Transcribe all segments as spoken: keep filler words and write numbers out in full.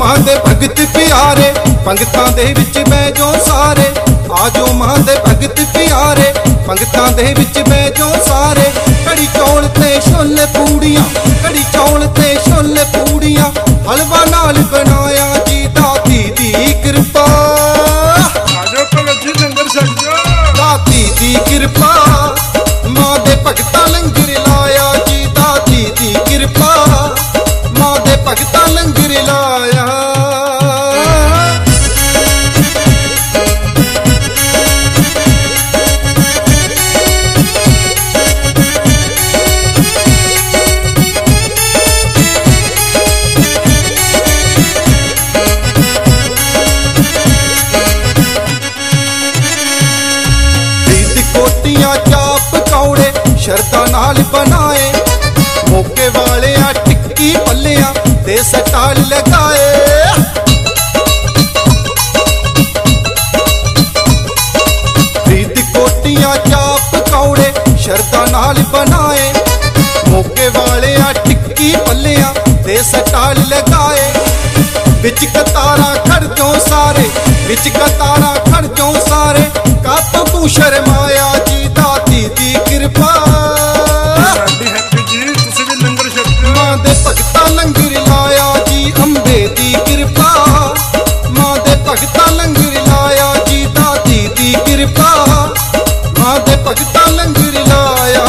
मां दे भगत प्यारे पंगतां दे विच बैजो सारे। आजो मां दे भगत प्यारे पंगतां दे विच बैजो सारे। कड़ी चौल ते छोले पूड़ियां, कड़ी चौल ते छोले पूड़ियां, हलवा नाल बनाया जी दाती दी कृपा। आजो भगत जी लंगर छक जो दाती दी कृपा। मां दे भगतां लंगर लाया जी दाती दी कृपा। मां दे भगतां लंगर लाया। शरदा नाल बनाए मौके वाले टिक्की पल्लियां दे स्टाल लगाए। प्रीत कोटियां चाप कौड़े शरदा नाल बनाए मौके वाले टिक्की पल्लियां दे स्टाल लगाए। बिच कतारा खड़ जो सारे, बिच कतारा खड़ जो सारे। कप तू शर्माया जी दाती दी कृपा। मां दे भगतां लंगर लाया जी अंबे दी कृपा। मां दे भगतां लंगर लाया जी दाती दी कृपा। मां दे भगतां लंगर लाया।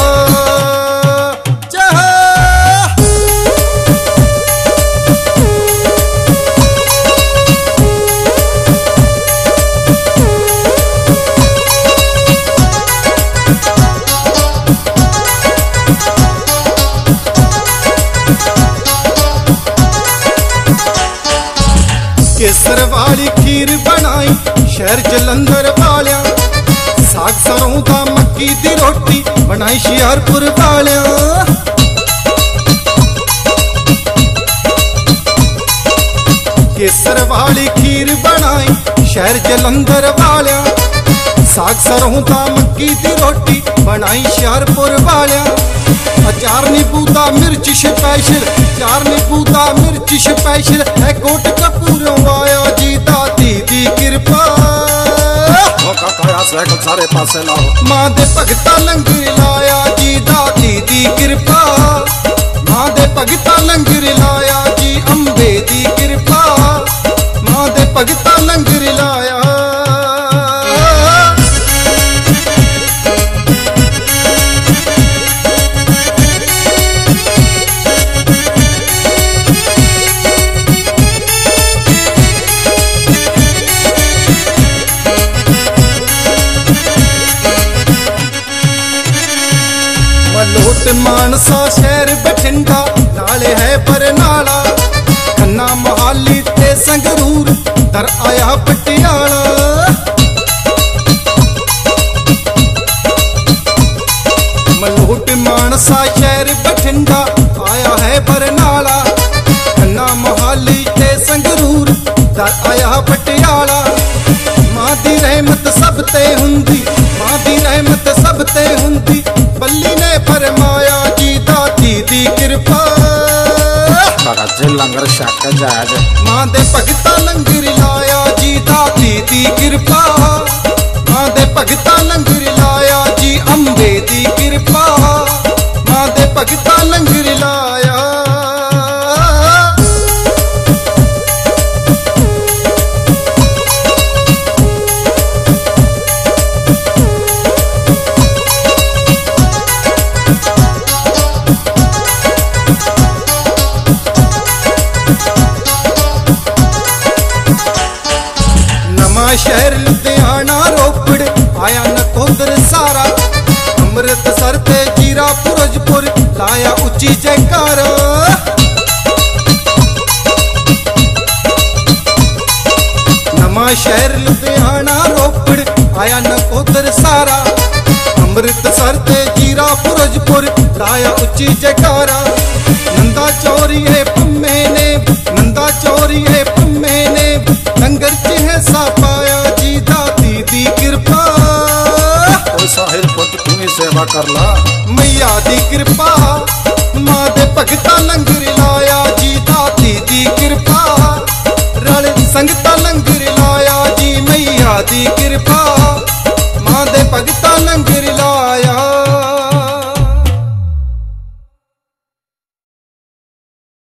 केसर वाली खीर बनाई शहर जलंधर वालिया। साग सरों दा मक्की दी रोटी बनाई शियारपुर वालिया। केसर वाली खीर बनाई शहर जलंधर वालिया। साग सरों दा मक्की दी रोटी बनाई शियारपुर वालिया। अचार नींबू दा मिर्च स्पेशल, चार नींबू दा मिर्च स्पेशल है। कोट कपूरों आया जी दाती दी कृपा। सारे पासे लाओ। मां दे भगतां लंगर लाया जी दाती दी कृपा। मां दे भगतां लंगर लाया जी अंबे दी कृपा। मां दे भगतां लंगर लाया। मलोट मानसा शहर बठिंडा नाले है बरनाला। खन्ना मोहाली ते संगरूर दर आया पटियाला। मलोट मानसा शहर बठिंडा आया है बरनाला। खन्ना मोहाली ते संगरूर दर आया पटियाला। मां दी रहमत सब ते हुंदी, मां दी रहमत सब ते हुंदी। बल्ली ने फरमाया जी दाती दी कृपा। लंगर छक जाए। मां दे भगतां लंगर लाया जी दाती दी कृपा। मां दे भगतां लंगर लाया जी अंबे दी कृपा। मां दे भगतां लंगर लाया। शहर लुधियाना रोपड़ आया नकोदर सारा। अमृतसर ते जीरा फिरोजपुर लाया उच्ची जयकारा। नवा शहर लुधियाना रोपड़ आया नकोदर सारा। अमृतसर ते जीरा फिरोजपुर लाया उच्ची जयकारा। नंदा चोरी है पम्मे ने, नंदा चोरी है पम्मे ने। लंगर च है सा पाया जी दाती दी कृपा। साहिर पुत तू ही सेवा कर ला। मैया दी कृपा। मां दे भगतां लंगर लाया जी दाती दी कृपा। संगता लंगर लाया जी मैया दी कृपा मां दे भगता लंगर